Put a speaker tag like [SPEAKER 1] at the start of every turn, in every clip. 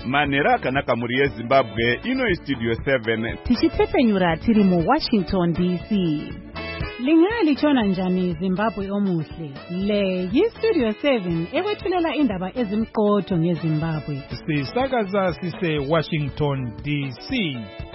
[SPEAKER 1] Manhero akanaka muri yeZimbabwe ino iStudio 7
[SPEAKER 2] tichitsepenyura tiri muWashington DC. Lingalitshona njani Zimbabwe omuhle? Le yiStudio 7 ekwethulela indaba ezimqotho ngeZimbabwe.
[SPEAKER 3] Sisakaza sise Washington DC.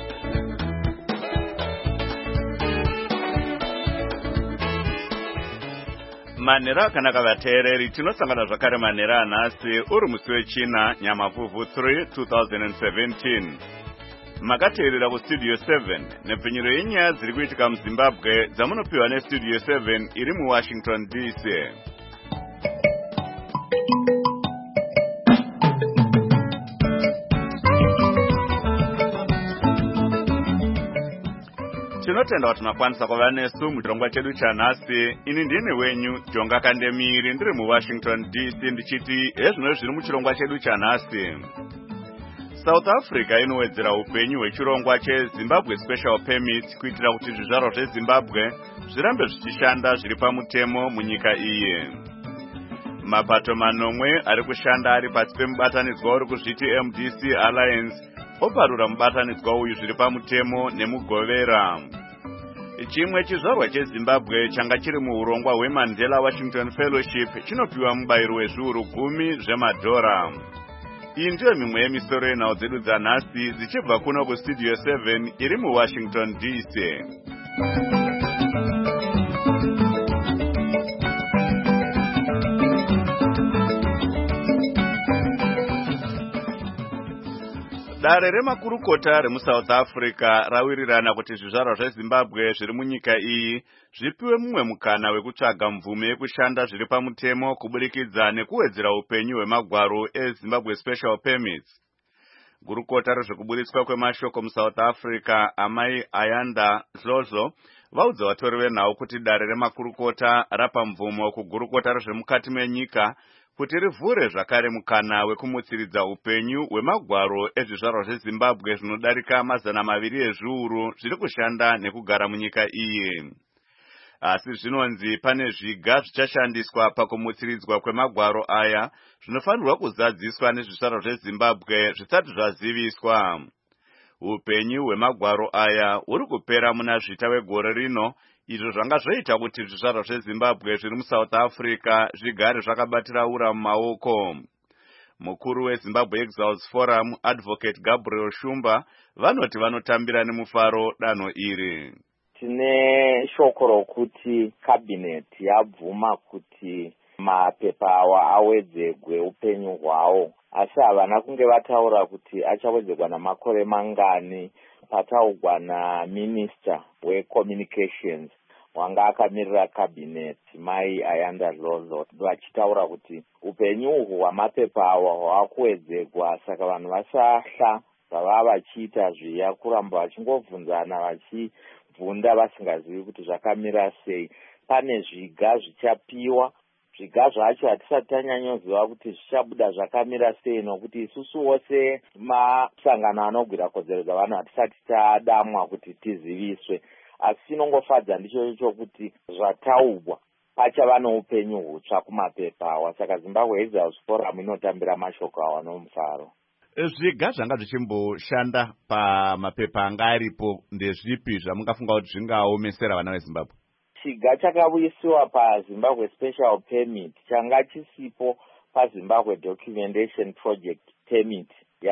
[SPEAKER 1] Manhero akanaka vateereri, tinosangana zvakare manhero anhasi uri musi wechina Nyamavhuvhu 3 2017. Makateerera kuStudio 7 nepfenyuro yenyaya dziri kuitika muZimbabwe dzamunopiwa neStudio 7 iri muWashington DC. Tinotenda kuti makwanisa kuva nesu muchirongwa chedu chanhasi. Ini ndine wenyu Jonga Kandemiri ndiri muWashington DC ndichiti hezvino zviri muchirongwa chedu chanhasi. South Africa inowedzera upenyu hwechirongwa cheZimbabwe Special Permit kuitira kuti zvizvarwa zveZimbabwe zvirambe zvichishanda zviri pamutemo munyika iyi. Mapato manomwe ari kushanda ari pasi pemubatanidzwa uri kuzviti MDC Alliance oparura mubatanidzwa uyu zviri pamutemo nemugovera. Chimwe chizvarwa cheZimbabwe changa chiri muurongwa hweMandela Washington Fellowship chinopiwa mubayiro wezviuru 10 zvemadhora. Iyi ndiyo mimwe yemisoro yenhau dzedu dzanhasi dzichibva kuno kuStudio 7 iri muWashington DC. Dare remakurukota remuSouth Africa rawirirana kuti zvizvarwa zveZimbabwe zviri munyika iyi zvipiwe mumwe mukana wekutsvaga mvume yekushanda zviri pamutemo kuburikidza nekuwedzera upenyu hwemagwaro eZimbabwe Special Permits. Gurukota rezvekuburitswa kwemashoko muSouth Africa Amai Ayanda Dlodlo vaudza vatori venhau kuti dare remakurukota rapa mvumo kugurukota rezvemukati menyika kuti rivhure zvakare mukana wekumutsiridza upenyu hwemagwaro ezvizvarwa zveZimbabwe zvinodarika 200 ezviuru zviri kushanda nekugara munyika iyi. Asi zvinonzi pane zviga zvichashandiswa pakumutsiridzwa kwemagwaro aya zvinofanirwa kuzadziswa nezvizvarwa zveZimbabwe zvisati zvaziviswa. Upenyu hwemagwaro aya huri kupera muna zvita wegore rino, izvo zvanga zvoita kuti zvizvarwa zveZimbabwe zviri muSouth Africa zvigare zvakabatira ura mumaoko. Mukuru weZimbabwe Exiles Forum Advocate Gabriel Shumba vanoti vanotambira nemufaro danho iri.
[SPEAKER 4] Tine shoko rokuti cabinet yabvuma kuti mapepa awa awedzegwe upenyu hwawo, asi havana kunge vataura kuti achawedzegwa namakore mangani. Pataugwa naMinister weCommunications wanga akamirira cabinet Mai Ayanda Dlodlo vachitaura kuti upenyu uhwu hwamapepa awa hwakuwedzegwa, saka vanhu vasahla zvavava vachiita zviya kuramba vachingovhunzana vachibvunda vasingazivi kuti zvakamira sei. Pane zviga zvichapiwa, zviga zvacho hatisati tanyanyoziva kuti zvichabuda zvakamira sei, nokuti isusu wose masangano anogwira kodzero dzavanhu hatisati tadamwa kuti tiziviswe. Asi chinongofadza ndicho chokuti zvataurwa pachava noupenyu hutsva kumapepa awa, saka Zimbabwe Exiles Forum inotambira mashoko awa nomufaro.
[SPEAKER 1] Zviga zvanga zvichimboshanda pamapepa anga aripo ndezvipi zvamungafunga kuti zvingaomesera vana veZimbabwe?
[SPEAKER 4] Chiga chakauyisiwa paZimbabwe Special Permit changa chisipo paZimbabwe Documentation Project Permit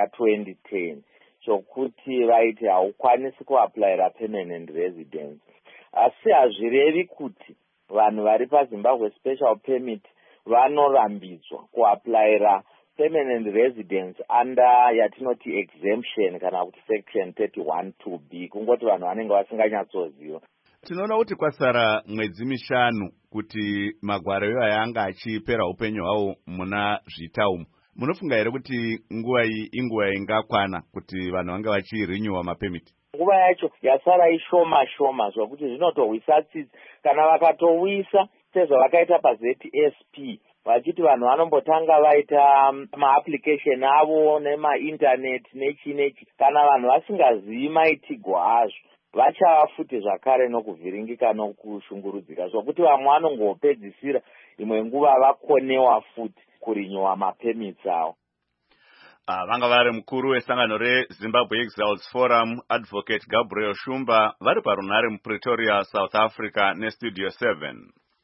[SPEAKER 4] ya2010 chokuti vaiti haukwanisi kuaplayira permanent residence. Asi hazvirevi kuti vanhu vari paZimbabwe Special Permit vanorambidzwa kuaplayira permanent residence under yatinoti exemption kana kuti section 31(2)b, kungoti vanhu vanenge vasinganyatsoziva.
[SPEAKER 1] Tinoona kuti kwasara mwedzi 5 kuti magwaro iwaya anga achipera upenyu hwawo muna zvita umu. Munofunga here kuti nguva iyi inguva ingakwana kuti vanhu vange vachirenewa mapemiti?
[SPEAKER 4] Nguva yacho yasara ishoma zvokuti zvinotohwisa tsitsi. Kana vakatowisa sezvavakaita paZSP vachiti vanhu vanombotanga vaita maapplication avo nemainternet nechi, kana vanhu vasingazivi maitigwa azvo vachava futi zvakare nokuvhiringika nokushungurudzika, zvokuti vamwe vanongopedzisira imwe nguva vakonewa futi kurinyowa mapemits avo.
[SPEAKER 1] Vanga vari mukuru wesangano reZimbabwe Exiles Forum, Advocate Gabriel Shumba, vari parunhare muPretoria, South Africa, neStudio 7.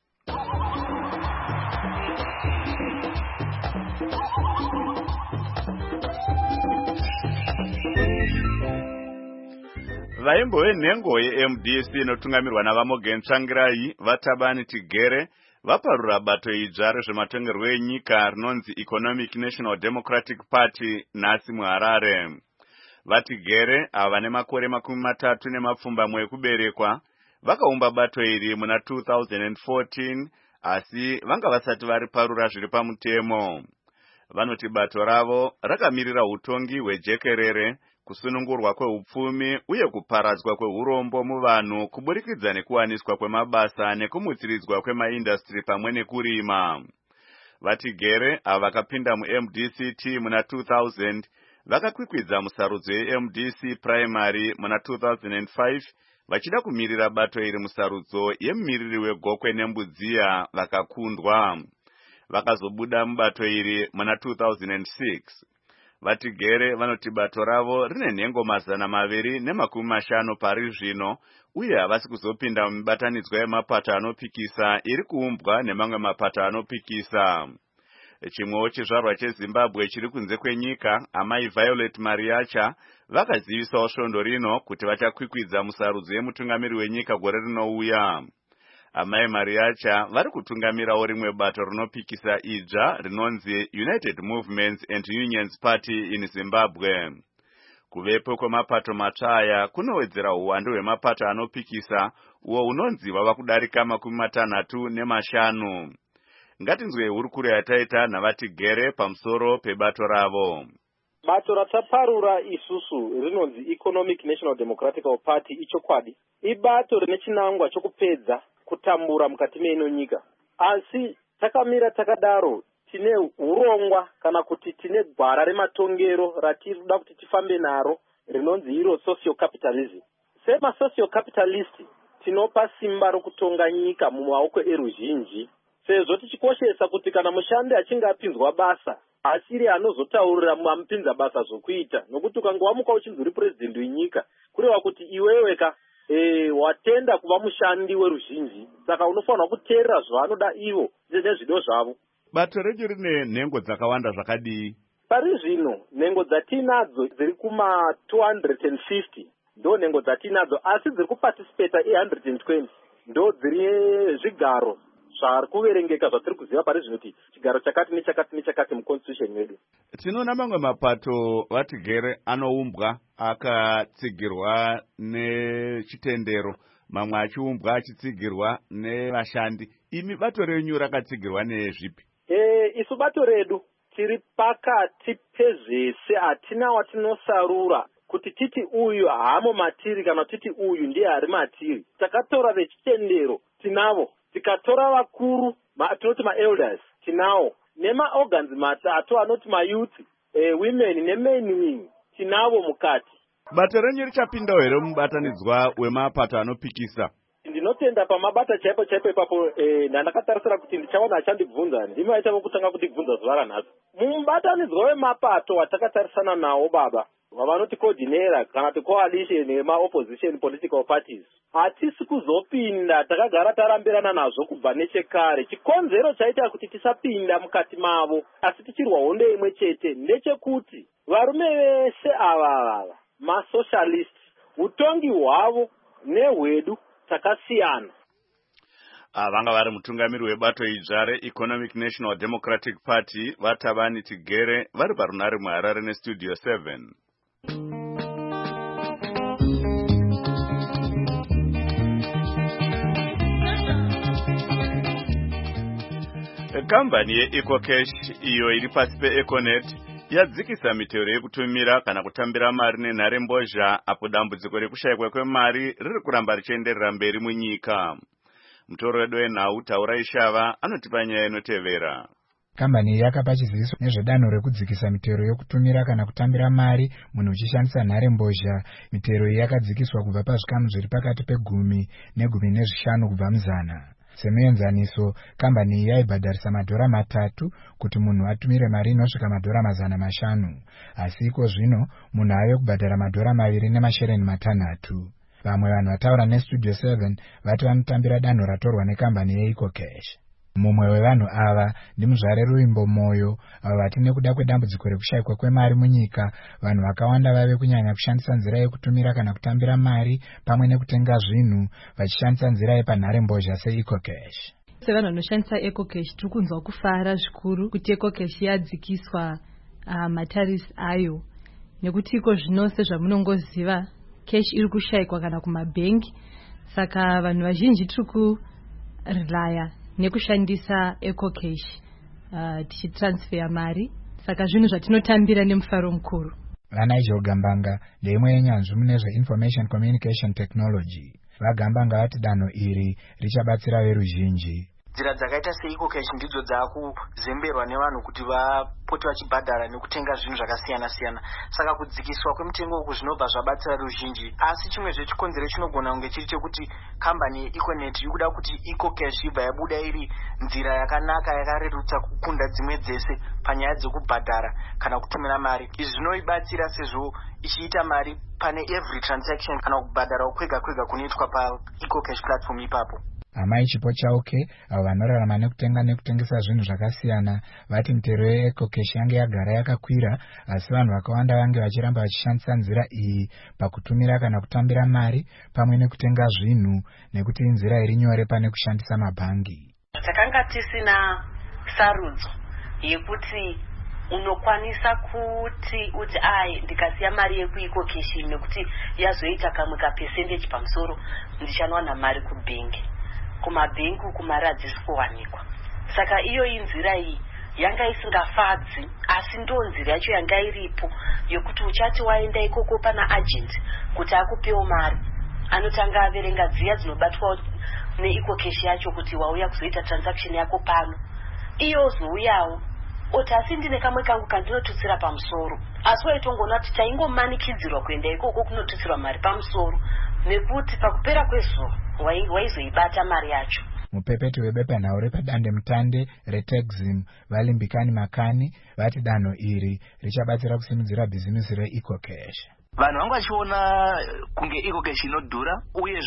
[SPEAKER 1] Vaimbo venhengo yeMDC inotungamirwa naVamogen Tsvangirai, Vatabani Tigere, vaparura bato idzva rezvematongerwo enyika rinonzi Economic National Democratic Party nhasi muHarare. Vatigere, ava vane makore 33 ekuberekwa, vakaumba bato iri muna 2014, asi vanga vasati variparura zviri pamutemo. Vanoti bato ravo rakamirira utongi hwejekerere, kusunungurwa kweupfumi uye kuparadzwa kweurombo muvanhu kuburikidza nekuwaniswa kwemabasa nekumutsiridzwa kwemaindastri pamwe nekurima. Vatigere, ava vakapinda muMDCT muna 2000, vakakwikwidza musarudzo yeMDC primary muna 2005, vachida kumirira bato iri musarudzo yemumiriri wegokwe neMbudziya, vakakundwa. Vakazobuda mubato iri muna 2006. Vatigere vanoti bato ravo rine nhengo 250 pari zvino, uye havasi kuzopinda mumibatanidzwa yemapato anopikisa iri kuumbwa nemamwe mapato anopikisa. Chimwewo chizvarwa cheZimbabwe chiri kunze kwenyika, amai Violet Mariacha, vakazivisawo svondo rino kuti vachakwikwidza musarudzo yemutungamiri wenyika gore rinouya. Amai Mariacha vari kutungamirawo rimwe bato rinopikisa idzva rinonzi United Movements and Unions Party in Zimbabwe. Kuvepo kwemapato matsvaya kunowedzera uwandu hwemapato anopikisa, uwo unonzi wava kudarika 65. Ngatinzwe hurukuro yataita naVatigere pamusoro pebato ravo.
[SPEAKER 5] Bato rataparura isusu rinonzi Economic National Democratic Party ichokwadi. Ibato rine chinangwa chokupedza kutambura mukati meino nyika. Asi takamira takadaro, tine urongwa kana kuti tine gwara rematongero ratinoda kuti tifambe naro rinonzi iro socio-capitalism. Sema socio-capitalist tinopa simba rokutonga nyika mumaoko eruzhinji, sezvo tichikoshesa kuti kana mushandi achinge apinzwa basa asiri anozotaurira mupinza basa zvokuita, nokuti ukange wamuka uchinzi uri president wenyika kureva kuti iwewe watenda kuva mushandi weruzhinji, saka unofanirwa kuteerera zvavanoda ivo nezvido zvavo.
[SPEAKER 1] Bato redu rine nhengo dzakawanda zvakadii?
[SPEAKER 5] Pari zvino nhengo dzatinadzo dziri kuma 250 ndo nhengo dzatinadzo, asi dziri kuparticipata 120 ndo dziri zvigaro zvari kuverengeka zvatiri kuziva pari zvino kuti chigaro chakati nechakati nechakati muconstitution medu.
[SPEAKER 1] Tinoona mamwe mapato Vatigere anoumbwa akatsigirwa nechitendero, mamwe achiumbwa achitsigirwa nevashandi. Imi bato renyu rakatsigirwa nezvipi?
[SPEAKER 5] Isu bato redu tiri pakati pezvese, hatina watinosarura kuti titi uyu haamo matiri kana titi uyu ndiye ari matiri. Takatora vechitendero tinavo, tikatora vakuru tinoti ma-elders tinavo, nema-organs matatu anoti ma-youth, women ne-main wing tinavo mukati.
[SPEAKER 1] Bato renyu richapindawo here mubatanidzwa wemapato anopikisa?
[SPEAKER 5] Ndinotenda pamabata chaipo chaipo ipapo, ndandakatarisira kuti ndichawana achandibvunza, ndimi aitava kutanga kutibvunza zuva ranhasi. Mubatanidzwa wemapato watakatarisana nawo baba, wavanoti coordinator kana kuti coalition yema-opposition political parties, hatisi kuzopinda, takagara tarambirana nazvo kubva nechekare. Chikonzero chaita kuti tisapinda mukati mavo asi tichirwa hondo imwe chete ndechekuti varume vese ava ma-socialist, utongi hwavo nehwedu takasiyana.
[SPEAKER 1] Vanga vari mutungamiri webato idzva reEconomic National Democratic Party, Vatabani Tigere, vari parunhare muHarare neStudio 7. Kambani yeEcocash, iyo iri pasi peEconet, yadzikisa mitero yekutumira kana kutambira mari nenharembozha apo dambudziko rekushayikwa kwemari riri kuramba richienderera mberi munyika. Mutoro wedu wenhau Taurai Shava anotipa nyaya inotevera.
[SPEAKER 6] Kambani iyi yakapa chiziviso nezvedanho rekudzikisa mitero yokutumira kana kutambira mari munhu uchishandisa nharembozha. Mitero iyi yakadzikiswa kubva pazvikamu zviri pakati pe10 ne15 kubva muzana. Semuenzaniso, kambani iyi yaibhadharisa $3 kuti munhu atumire mari inosvika $500. Asi iko zvino munhu ave kubhadhara $2.6. Vamwe vanhu vataura neStudio 7 vati vanotambira danho ratorwa nekambani yeEcoCash. Mumwe wevanhu ava ndimuzvare Ruimbo Moyo, avo vati nekuda kwedambudziko rekushayikwa kwemari munyika, vanhu vakawanda vave kunyanya kushandisa nzira yekutumira kana kutambira mari pamwe nekutenga zvinhu vachishandisa nzira yepanharembozha seEcoCash.
[SPEAKER 7] Sevanhu vanoshandisa EcoCash tiri kunzwa kufara zvikuru kuti EcoCash yadzikiswa matarisi ayo, nekuti iko zvino sezvamunongoziva cash iri kushayikwa kana kumabhengi, saka vanhu vazhinji tiri kurilaya nekushandisa EcoCash tichitransfer mari, saka zvinhu zvatinotambira nemufaro mukuru.
[SPEAKER 6] VaNigel Gambanga ndeimwe yenyanzvi mune zve-information communication technology. VaGambanga vati danho iri richabatsira veruzhinji.
[SPEAKER 8] Nzira dzakaita seEcoCash ndidzo dzakuzemberwa nevanhu kuti vapote vachibhadhara nekutenga zvinhu zvakasiyana siyana. Saka kudzikiswa kwemutengo uku zvinobva zvabatsira ruzhinji. Asi chimwe zvechikonzero chinogona kunge chiri chekuti kambani yeEconet iri kuda kuti EcoCash ibva yabuda iri nzira yakanaka yakarerutsa kukunda dzimwe dzese panyaya dzekubhadhara kana kutumira mari. Izvi zvinoibatsira sezvo ichiita mari pane every transaction kana kubhadhara kwega kwega kunoitwa paEcoCash platform ipapo.
[SPEAKER 6] Amai Chipo Chauke, avo vanorarama nekutenga nekutengesa zvinhu zvakasiyana, vati mitero yeEcoCash yange yagara yakakwira, asi vanhu vakawanda vange vachiramba vachishandisa nzira iyi pakutumira kana kutambira mari pamwe nekutenga zvinhu, nekuti nzira iri nyore pane kushandisa mabhangi.
[SPEAKER 9] Takanga tisina sarudzo yekuti unokwanisa kuti uti ndikasiya mari yekuEcoCash nekuti yazoita kamwe kapercentage pamusoro ndichanowana mari kubhengi. Kumabhengi kumari hadzisi kuwanikwa. Saka iyo inzira iyi yanga isingafadzi, asi ndo nzira yacho yanga iripo yokuti uchati waenda ikoko pana agent kuti akupewo mari, anotanga averenga dziya dzinobatwa neEcoCash yacho kuti wauya kuzoita transaction yako pano. Iyo zouyawo oti asi ndine kamwe kangu kandinotutsira pamusoro, asi waitongona kuti taingomanikidzirwa kuenda ikoko kunotutsirwa mari pamusoro, nekuti pakupera kwezuva waizoibata mari yacho.
[SPEAKER 6] Mupepeti webepanhau repadande mutande reTexim Valimbikani Makani vati danho iri richabatsira kusimudzira bhizimusi reEcoCash.
[SPEAKER 8] Vanhu vanga vachiona kunge EcoCash inodhura,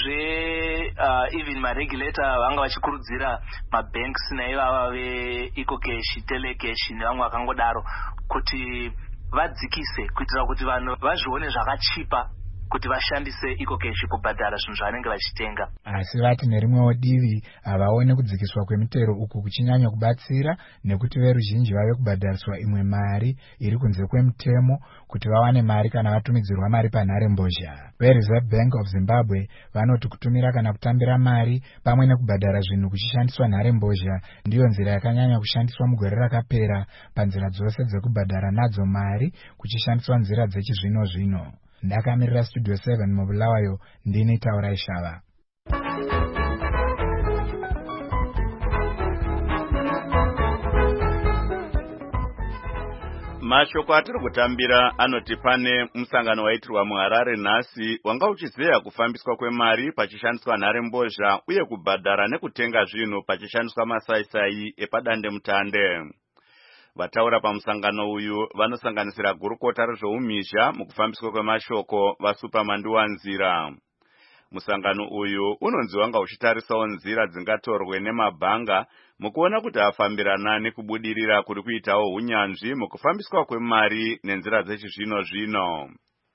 [SPEAKER 8] uyezve even maregulator vanga vachikurudzira mabanks naivava veEcoCash, Telecash nevamwe vakangodaro kuti vadzikise kuitira kuti vanhu vazvione zvakachipa kuti vashandise EcoCash kubhadhara zvinhu zvavanenge vachitenga.
[SPEAKER 6] Asi vati nerimwewo divi havaone kudzikiswa kwemitero uku kuchinyanya kubatsira, nekuti veruzhinji vave kubhadhariswa imwe mari iri kunze kwemutemo kuti vawane mari kana vatumidzirwa mari panharembozha. VeReserve Bank of Zimbabwe vanoti kutumira kana kutambira mari pamwe nekubhadhara zvinhu kuchishandiswa nharembozha ndiyo nzira yakanyanya kushandiswa mugore rakapera panzira dzose dzekubhadhara nadzo mari kuchishandiswa nzira dzechizvino zvino. Ndakamirira Studio 7 mubulawayo, ndini Taurai Shava.
[SPEAKER 1] Mashoko atiri kutambira anoti pane musangano waitirwa muHarare nhasi wanga uchizeya kufambiswa kwemari pachishandiswa nharembozha uye kubhadhara nekutenga zvinhu pachishandiswa masaisai epadande mutande. Vataura pamusangano uyu vanosanganisira gurukota rezveumhizha mukufambiswa kwemashoko vaSuperman Wanzira. Musangano uyu unonzi wanga uchitarisawo nzira dzingatorwe nemabhanga mukuona kuti afambirana nekubudirira kuri kuitawo unyanzvi mukufambiswa kwemari nenzira dzechizvino zvino.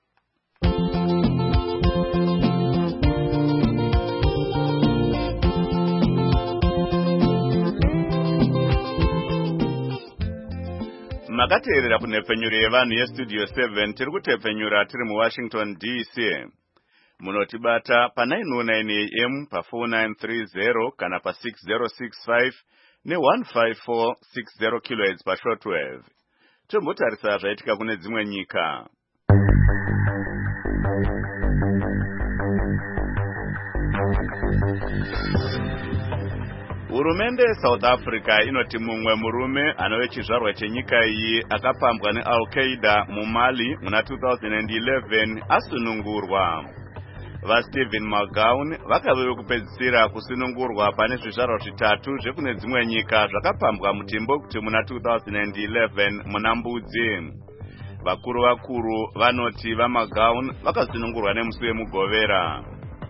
[SPEAKER 1] Makateerera kunhepfenyuro yevanhu yeStudio 7 tiri kutepfenyura tiri muWashington DC. Munotibata pa909 AM pa4930 kana pa6065 ne15460 kHz pashortwave. Tombotarisa zvaitika kune dzimwe nyika. Hurumende South Africa inoti mumwe murume anove chizvarwa chenyika iyi akapambwa neAl-Qaeda muMali muna 2011 asunungurwa. vaStephen Magowan vakave vekupedzisira kusunungurwa pane zvizvarwa zvitatu zvekune dzimwe nyika zvakapambwa mutimbo kuti muna 2011 muna Mbudzi. Vakuru vanoti vaMagowan vakasunungurwa nemusi weMugovera.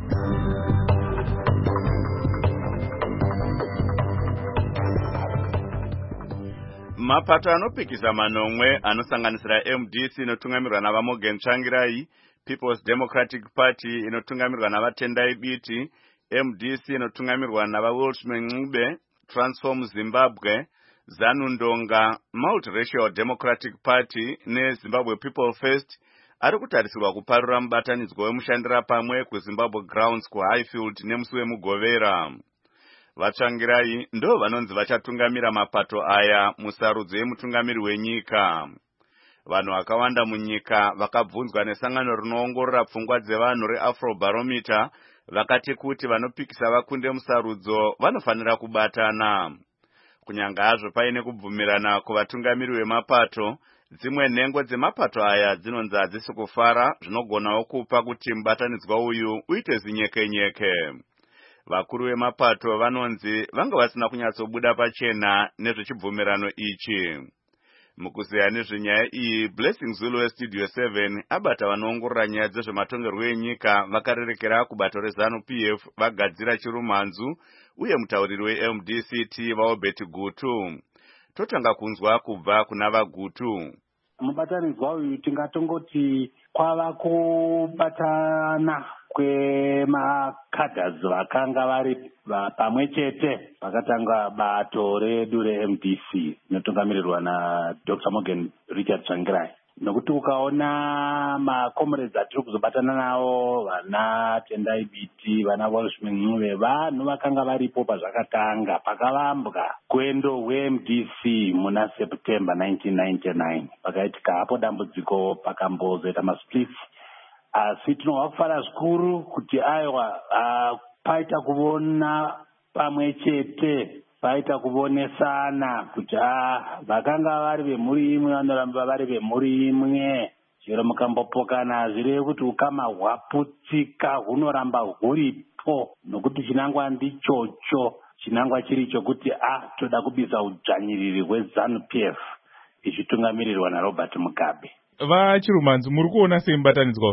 [SPEAKER 1] Mapato anopikisa manomwe anosanganisira MDC inotungamirwa navaMorgan Tsvangirai, People's Democratic Party inotungamirwa navaTendai Biti, MDC inotungamirwa navaWelshman Ncube, Transform Zimbabwe, ZANU Ndonga, Multiracial Democratic Party neZimbabwe People First ari kutarisirwa kuparura mubatanidzwa wemushandira pamwe kuZimbabwe Grounds kuHighfield nemusi weMugovera. Vatsvangirai ndo vanonzi vachatungamira mapato aya musarudzo yemutungamiri wenyika. Vanhu vakawanda munyika vakabvunzwa nesangano rinoongorora pfungwa dzevanhu reAfrobarometer vakati kuti vanopikisa vakunde musarudzo vanofanira kubatana. Kunyanga hazvo paine kubvumirana kuvatungamiri vemapato, dzimwe nhengo dzemapato aya dzinonzi hadzisi kufara, zvinogonawo kupa kuti mubatanidzwa uyu uite zinyekenyeke. Vakuru vemapato vanonzi vanga vasina kunyatsobuda pachena nezvechibvumirano ichi. Mukuzeya nezvenyaya iyi, Blessing Zulu weStudio 7 abata vanoongorora nyaya dzezvematongerwo enyika vakarerekera kubato reZANU-PF vagadzira Chirumanzu uye mutauriri weMDCT vaObert Gutu. Totanga kunzwa kubva kuna vaGutu.
[SPEAKER 10] Mubatanidzwa uyu tingatongoti kwava kubatana kwemakadhazi vakanga vari pamwe chete vakatanga bato redu reMDC inotungamirirwa naDr. Morgan Richard Tsvangirai. Nokuti ukaona makomrades atiri kuzobatana navo, vana Tendai Biti, vana Welshman Ncube, vanhu vakanga varipo pazvakatanga pakavambwa kwendo weMDC muna September 1999. Pakaitika hapo dambudziko pakambozoita masplits. Asi tinobva kufara zvikuru kuti aiwa paita kuvona pamwe chete, paita kuvonesana kuti vakanga vari vemhuri imwe vanoramba vari vemhuri imwe. Chero mukambopokana zvireve kuti ukama hwaputsika hunoramba huripo, nokuti chinangwa ndichocho, chinangwa chiri chokuti toda kubisa udzvanyiriri hweZANU-PF ichitungamirirwa naRobert Mugabe.
[SPEAKER 3] VaChirumanzu, muri kuona sei mubatanidzwa?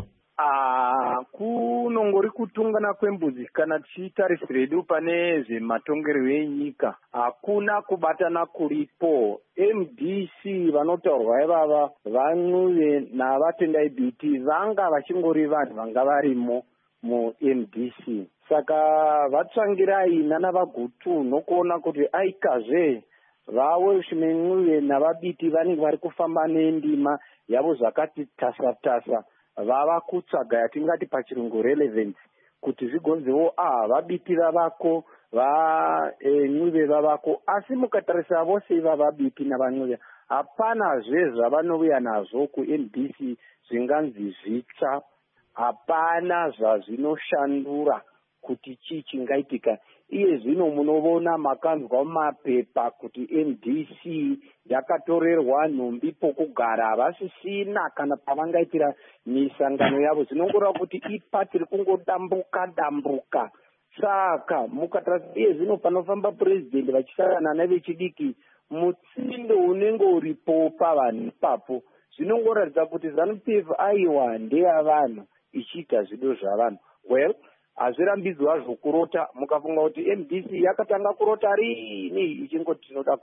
[SPEAKER 5] Kunongori kutungana kwembudzi kana tichitarisira pane zvematongerwo enyika, hakuna kubatana kuripo. MDC vanotaurwa ivava vaNcube navaTendai Biti vanga vachingori vanhu vanga varimo muMDC. Saka vaTsvangirai nanavaGutu nokuona kuti aikazve vaWelshman Ncube navaBiti vanenge vari kufamba nendima yavo zvakati tasa-tasa, vava kutsvaga yatingati pachirungu relevance kuti zvigonzewo vaBiti vavako, vaNcube vavako. Asi mukatarisa vose ivava vaBiti navaNcube hapanazve zvavanouya nazvo kuMDC zvinganzi zvitsva, hapana zvazvinoshandura kuti chii chingaitika. Iye zvino munovona makanzwa mumapepa kuti MDC yakatorerwa nhumbi pokugara havasisina kana pavangaitira misangano yavo. Zvinongoreva kuti ipati iri kungodambuka. Saka mukatarisa iye zvino panofamba purezidendi vachisangana nevechidiki, mutsindo unenge uripo pavanhu ipapo zvinongoratidza kuti ZANU-PF aiwa ndeyavanhu ichiita zvido zvavanhu. Well, hazvirambidzwa zvokurota mukafunga kuti MDC yakatanga kurota rini ichingoti tinoda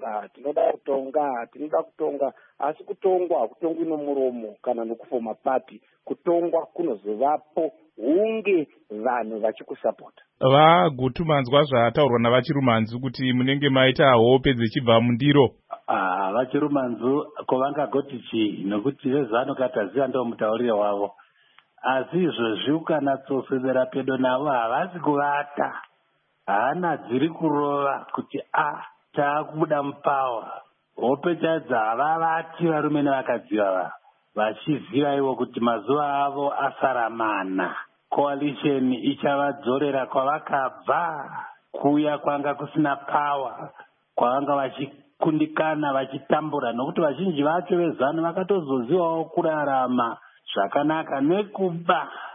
[SPEAKER 5] kutonga, asi kutongwa hakutongwi nomuromo kana nokufoma pati. Kutongwa kunozovapo hunge vanhu vachikusapota.
[SPEAKER 3] VaGutu, manzwa zvataurwa navaChirumanzu kuti munenge maita hope dzichibva mundiro?
[SPEAKER 10] VaChirumanzu kovangagoti chii, nokuti vezano kataziva ndo mutaurire wavo. Asi izvozvi ukanatsoswedera pedo navo havasi kuvata, hana dziri kurova kuti taakubuda mupawa. Hope chaidzo havavati varume nevakadzi vava, vachiziva ivo kuti mazuva avo asaramana. Coalition ichavadzorera kwavakabva, kuya kwanga kusina pawa, kwavanga vachikundikana vachitambura, nokuti vazhinji vacho vezano vakatozozivawo kurarama zvakanaka nekuba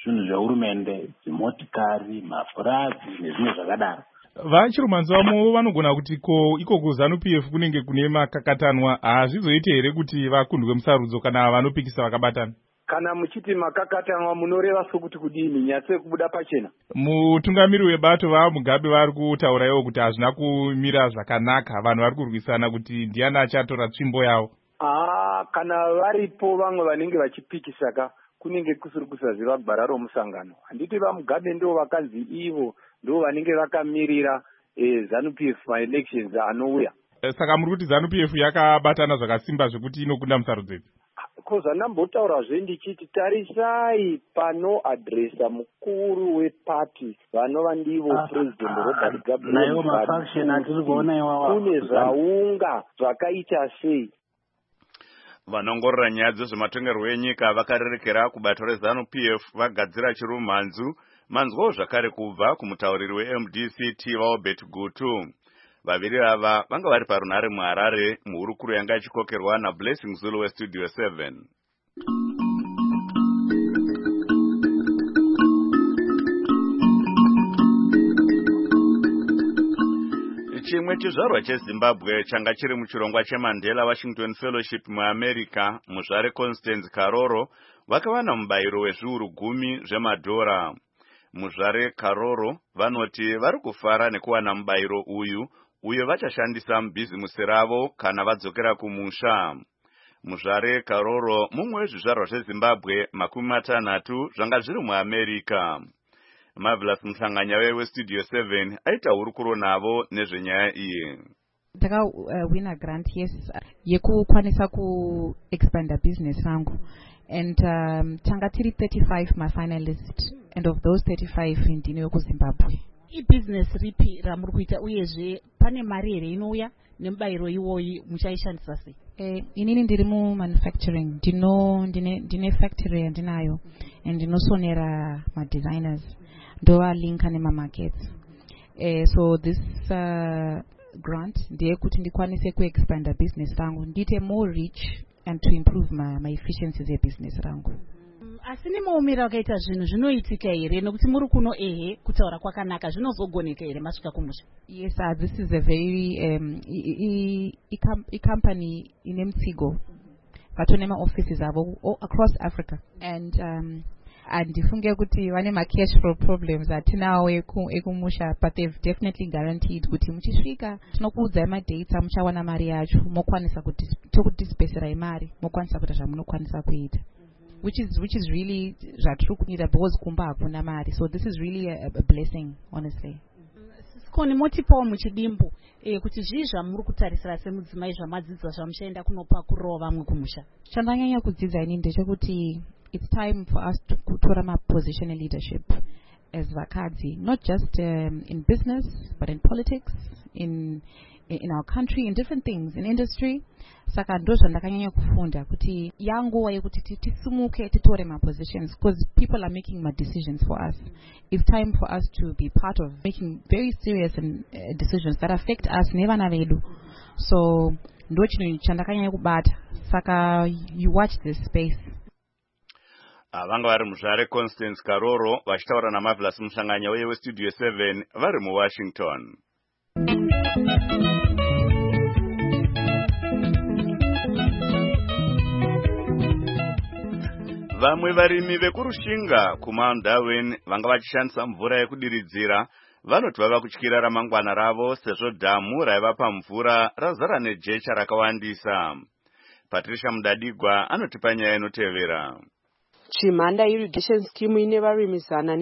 [SPEAKER 10] zvinhu zvehurumende, dzimotikari, mafurazi nezvimwe zvakadaro.
[SPEAKER 3] Vachirumanzi vamo vanogona kuti iko kuZANU-PF kunenge kune makakatanwa, hazvizoite here kuti vakundwe musarudzo kana vanopikisa vakabatana?
[SPEAKER 11] Kana muchiti makakatanwa munoreva sokuti kudini, nyatse kubuda pachena?
[SPEAKER 3] Mutungamiri webato vaMugabe vari kutaura iwo kuti hazvina kumira zvakanaka, vanhu vari kurwisana kuti ndiani achatora tsvimbo yavo.
[SPEAKER 11] Kana varipo vamwe vanenge vachipikisaka kunenge kusiri kusaziva gwara romusangano. Handiti vaMugabe ndo vakanzi ivo ndo vanenge vakamirira ZANU-PF ma-elections anouya.
[SPEAKER 3] Saka muri kuti ZANU-PF yakabatana zvakasimba zvekuti inokunda musarudzo idzi?
[SPEAKER 11] Koza ndambotaurazve ndichiti tarisai panoadresa mukuru wepati vanova ndivo President Robert Gabriel kune zvaunga zvakaita sei.
[SPEAKER 1] Vanongorora nyaya dzezvematongerwo enyika vakarerekera kubato reZANU-PF vagadzira chirumhanzu manzwawo zvakare kubva kumutauriri weMDC Robert Gutu. Vaviri ava vanga vari parunhare muHarare muhurukuru yanga ichikokerwa naBlessing Zulu weStudio 7. Chimwe chizvarwa cheZimbabwe changa chiri muchirongwa cheMandela Washington Fellowship muAmerica, muzvare Constance Karoro vakawana mubayiro wezviuru 10 zvemadhora. Muzvare Karoro vanoti vari kufara nekuwana mubayiro uyo vachashandisa mubhizimusi ravo kana vadzokera kumusha. Muzvare Karoro mumwe wezvizvarwa zveZimbabwe 60 zvanga zviri muAmerica. Marvelous Mhlanganya weStudio 7 aita hurukuro navo nezvenyaya iyi.
[SPEAKER 12] Wina grant yekukwanisa ku-expanda business rangu. And tanga tiri 35 ma-finalist. And of those 35 ndine yokuZimbabwe.
[SPEAKER 2] Business ripi ramuri kuita uyezve pane mari here inouya nemubayiro iwoyi muchaishandisa sei?
[SPEAKER 12] Inini ndiri mu-manufacturing. Ndine factory yandinayo. And ndinosonera ma-designers. Ndova linka nema-markets. So this grant ndiye kuti ndikwanise ku-expanda business rangu. Ndite more rich and to improve my efficiencies yebusiness rangu.
[SPEAKER 2] Asi nemuumira wakaita zvinhu zvinoitika here nokuti muri kuno kutaura kwakanaka zvinozogoneka here masvika kumusha?
[SPEAKER 12] Yes, this is a very company ine mutsigo vatone ma-offices avo across Africa and andifunge kuti vane ma-cash flow problems atinawo ekumusha, but they've definitely guaranteed kuti muchisvika tinokuudzai ma-data muchawana mari yacho mokwanisa kuti tokudispeserai mari mokwanisa kuita zvamunokwanisa kuita. Which is really zvatiri kunyita because kumba hakuna mari. So this is really a blessing, honestly.
[SPEAKER 2] Koni motipawo muchidimbu kuti zvii zvamuri kutarisira semudzimai zvamadzidza zvamuchaenda kunopa kurova vamwe kumusha?
[SPEAKER 12] Chandanyanya kudzidza ini ndechekuti it's time for us to kutora ma-position in leadership as vakadzi, not just in business but in politics, in our country, in different things, in industry. Saka ndo zvandakanyanya kufunda kuti yanguva yekuti tisumuke titore ma-positions because people are making ma-decisions for us. It's time for us to be part of making very serious decisions that affect us nevana vedu. So ndo chinhu chandakanyanya kubata. Saka you watch this space.
[SPEAKER 1] Vanga vari muzvare Constance Karoro vachitaura naMarvelous Mhlanganya weStudio 7 vari muWashington. Vamwe varimi vekurushinga kuMount Darwin vanga vachishandisa mvura yekudiridzira vanoti vava kutyira ramangwana ravo sezvo dhamu raivapa mvura razara nejecha rakawandisa. Patricia Mudadigwa anotipa nyaya inotevera.
[SPEAKER 13] Chimhanda irrigation scheme ine varimi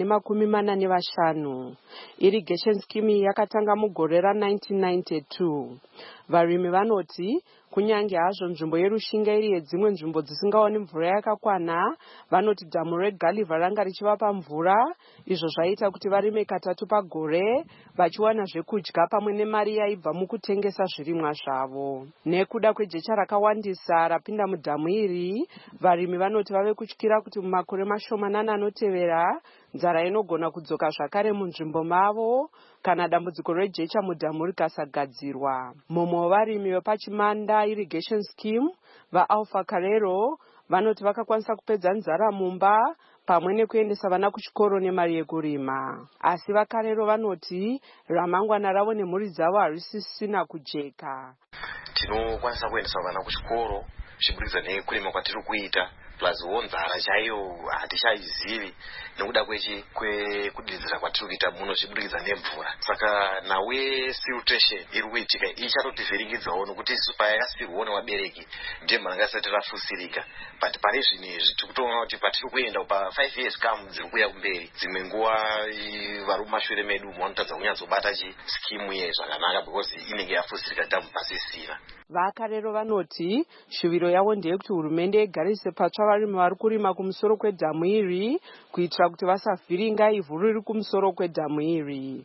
[SPEAKER 13] 145. Irrigation scheme yakatanga mugore ra1992. Varimi vanoti kunyange hazvo nzvimbo yerushinga iri yedzimwe nzvimbo dzisingaoni mvura yakakwana, vanoti dhamu reGulliver ranga richivapa mvura, izvo zvaita kuti varime katatu pagore vachiwana zvekudya pamwe nemari yaibva mukutengesa zvirimwa zvavo. Nekuda kwejecha rakawandisa rapinda mudhamu iri, varimi vanoti vave kutyira kuti mumakore mashomanana anotevera nzara inogona kudzoka zvakare munzvimbo mavo kana dambudziko rejecha mudhamu rikasagadzirwa. Mumwe wevarimi vepachimanda irrigation scheme vaAlpha Carrero vanoti vakakwanisa kupedza nzara mumba pamwe nekuendesa vana kuchikoro nemari yekurima. Asi vakarero vanoti ramangwana ravo nemhuri dzavo harisisina kujeka.
[SPEAKER 14] Tinokwanisa kuendesa vana kuchikoro zvichibudikidza nekurima kwatiri kuita, plus nzara chaiyo hatichaizivi nekuda kwekudiridzira kwatiri kuita muno zvichibudikidza nemvura. Saka nawe siltation iri kuitika ichatotivhiringidzawo nokuti isu payakasirwawo nevabereki ndiye mhanga isati rafusirika. But pane zvinezvi tiri kutoona kuti patiri kuenda pa5 years kam dziri kuuya kumberi, dzimwe nguva vari mumashure medu vanotadza kunyatsobata chiskimu iye zvakanaka because inenge yafusirika dhamu pasisina.
[SPEAKER 13] Vakarero vanoti shuviro yavo ndeyekuti hurumende igarise patsva varimi vari kurima kumusoro kwedhamu iri kuitira kuti vasavhiringa ivhu riri kumusoro kwedhamu iri.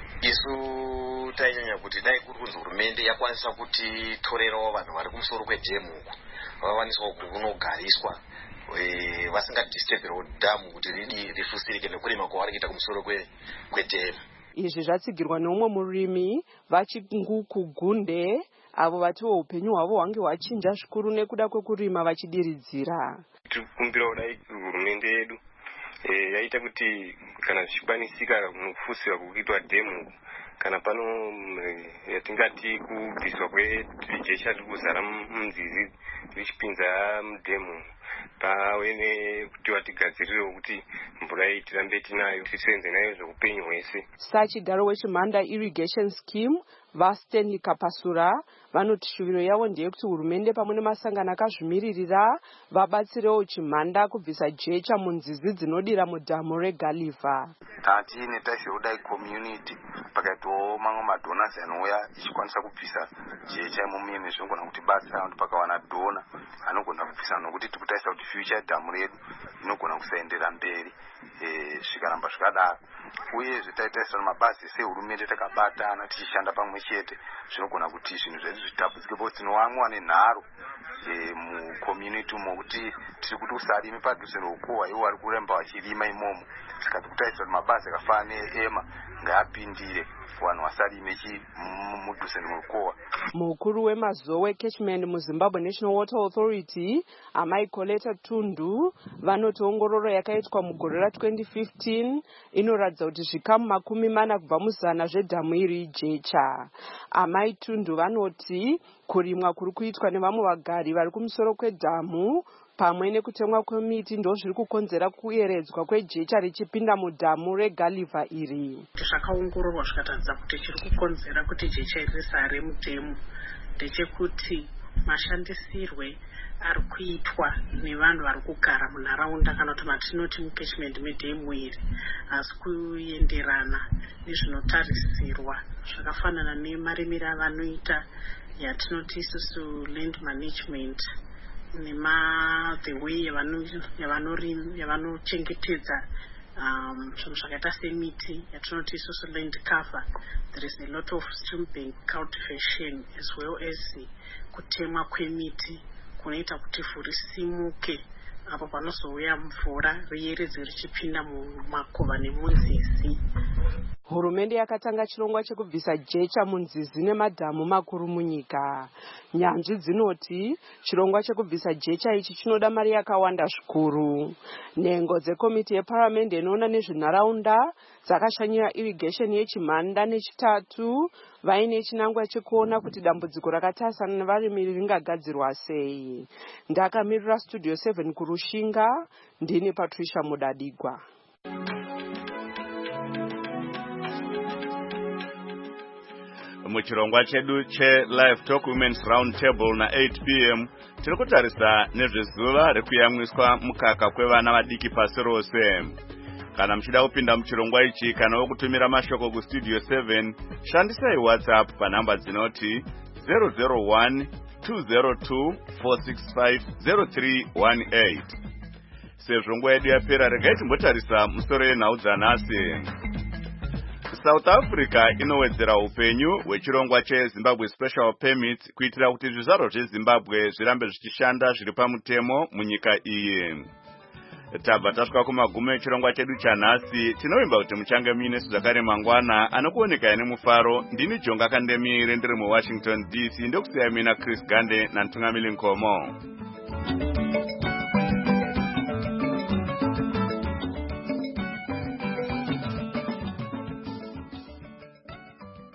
[SPEAKER 14] Isu tainyanya kuti dai kuri kunzi hurumende yakwanisa kuti torerawo vanhu vari kumusoro kwedhamu uku vavawaniswa kunogariswa vasingadisturbewo dhamu kuti rifusirike nekurima kwavari kuita kumusoro kwedhamu.
[SPEAKER 13] Izvi zvatsigirwa neumwe murimi vachingukugunde avo vatiwo upenyu hwavo hwange hwachinja zvikuru nekuda kwekurimwa vachidiridzira.
[SPEAKER 15] Tikukumbira kudai hurumende yedu yaita kuti kana zvichikwanisika nokufusirwa kuitwa dhemu kana pano yatingati kubviswa kwejecha riri kuzara munzizi richipinza mudhemu pave nekuti vatigadzirirewo kuti mvura iyi tirambe tinayo tisenze nayo zveupenyu hwese.
[SPEAKER 13] Sachigaro wechimhanda irrigation scheme vaStanley Kapasura vanoti shuviro yavo ndeyekuti hurumende pamwe nemasangano akazvimiririra vabatsirewo chimhanda kubvisa jecha munzizi dzinodira mudhamu reGulliver.
[SPEAKER 16] Tatiine taishodai community pakaitawo mamwe madonors anouya ichikwanisa kubvisa jecha imomo zvinogona kuti batsira kuti pakawana dona anogona kubvisa nokuti tikutaisa kuti future dhamu redu inogona kusaendera mberi zvikaramba zvikadaro. Uyezve taitaisa mabasa sehurumende takabatana tichishanda pamwe chete zvinogona kuti zvinhu zvedu zvitapudzike bo tinowamwa nenharo mucommunity umo kuti tiri kuti usarimi padhuze noukohwa iwo vari kuremba vachirima imomo. Saka tikutaisa kuti mabasa akafanana neEMA ngaapindire vanhu vasarime mudhuze noukohwa.
[SPEAKER 13] Mukuru wemazowe Catchment muZimbabwe National Water Authority Amai Coletta Tundu vanoti ongororo yakaitwa mugore ra2015 inoratidza kuti zvikamu 40 kubva muzana zvedhamu iri jecha. Amai Tundu vanoti kurimwa kuri kuitwa nevamwe vagari vari kumusoro kwedhamu pamwe nekutemwa kwemiti ndo zviri kukonzera kuyeredzwa kwejecha richipinda mudhamu reGulliver iri.
[SPEAKER 17] Zvakaongororwa zvikaratidza kuti chiri kukonzera kuti jecha iri risare mudhamu ndechekuti mashandisirwe ari kuitwa nevanhu vari kugara munharaunda kana kuti matinoti mukatchment medhamu iri asi kuenderana nezvinotarisirwa zvakafanana nemarimiro avanoita yatinoti isusu land management the way yavanochengetedza zvinhu zvakaita semiti yatinoti isusu land cover. There is a lot of stream bank cultivation as well as kutemwa kwemiti kunoita kuti ivhu risimuke apo panozouya mvura riyeredze richipinda mumakoba nemunzizi.
[SPEAKER 13] Hurumende yakatanga chirongwa chekubvisa jecha munzizi nemadhamu makuru munyika. Nyanzvi dzinoti chirongwa chekubvisa jecha ichi chinoda mari yakawanda zvikuru. Nhengo dzekomiti yeparamende inoona nezvenharaunda dzakashanyira irrigation yechimhanda nechitatu vaine chinangwa chekuona kuti dambudziko rakatasana nevarimi ringagadzirwa sei. Ndakamirira Studio 7 kurushinga, ndini Patricia Mudadigwa.
[SPEAKER 1] Muchirongwa chedu che-Live Talk Women's Round Table na 8 p.m. tiri kutarisa nezvezuva rekuyamwiswa mukaka kwevana vadiki pasi rose. Kana muchida kupinda muchirongwa ichi kana wokutumira mashoko kuStudio 7, shandisai WhatsApp panhamba dzinoti 001-202-465-0318. Sezvo nguva yedu yapera, regai timbotarisa musoro yenhau dzanhasi. South Africa inowedzera upenyu hwechirongwa cheZimbabwe Special Permit kuitira kuti zvizvarwa zveZimbabwe zvirambe zvichishanda zviri pamutemo munyika iyi. Tabva tasvika kumagumo echirongwa chedu chanhasi. Tinovimba kuti muchange muinesu zvakare mangwana anokuoneka nemufaro. Ndini Jonga Kandemi ndiri muWashington DC, ndokusiyai mina Chris Gande nantungamili Nkomo.